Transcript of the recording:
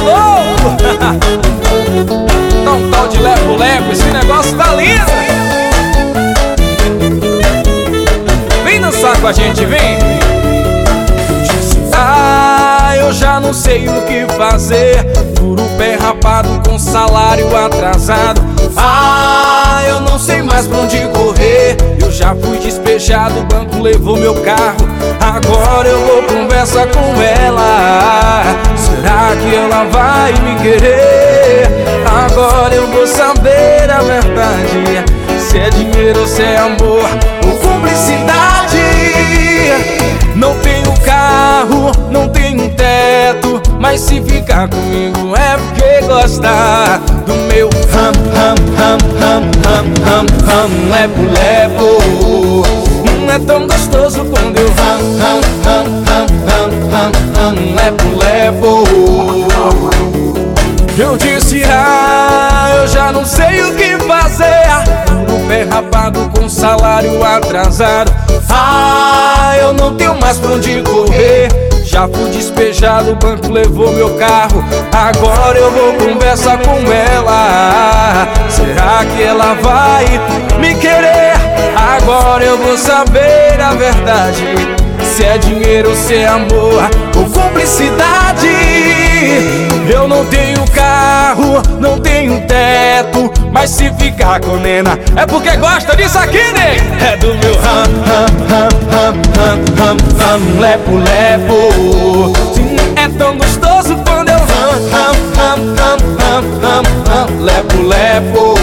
louco. Dá um tal de lepo-lepo, esse negócio tá lindo. Vem dançar com a gente, vem. Ah, eu já não sei o que fazer. Duro pé rapado com salário atrasado. Ah, eu não sei mais pra onde correr. Eu já fui despejado, o banco levou meu carro. Agora eu vou conversar com ela. Será que ela vai me querer? Agora eu vou saber a verdade. Se é dinheiro ou se é amor ou cumplicidade. Não tenho carro, não tenho teto, mas se ficar comigo é porque gosta do meu lepo-lepo. É tão gostoso quando eu lepo-lepo. Eu disse, eu já não sei o que fazer. O pé rapado com salário atrasado. Eu não tenho mais pra onde correr. Já fui despejado, o banco levou meu carro. Agora eu vou conversar com ela. Será que ela vai me querer? Agora eu vou saber a verdade. Se é dinheiro ou se é amor ou cumplicidade. Eu não tenho carro, não tenho teto, mas se ficar com nena é porque gosta disso aqui, né? É do meu lepo-lepo. É tão gostoso quando eu lepo-lepo.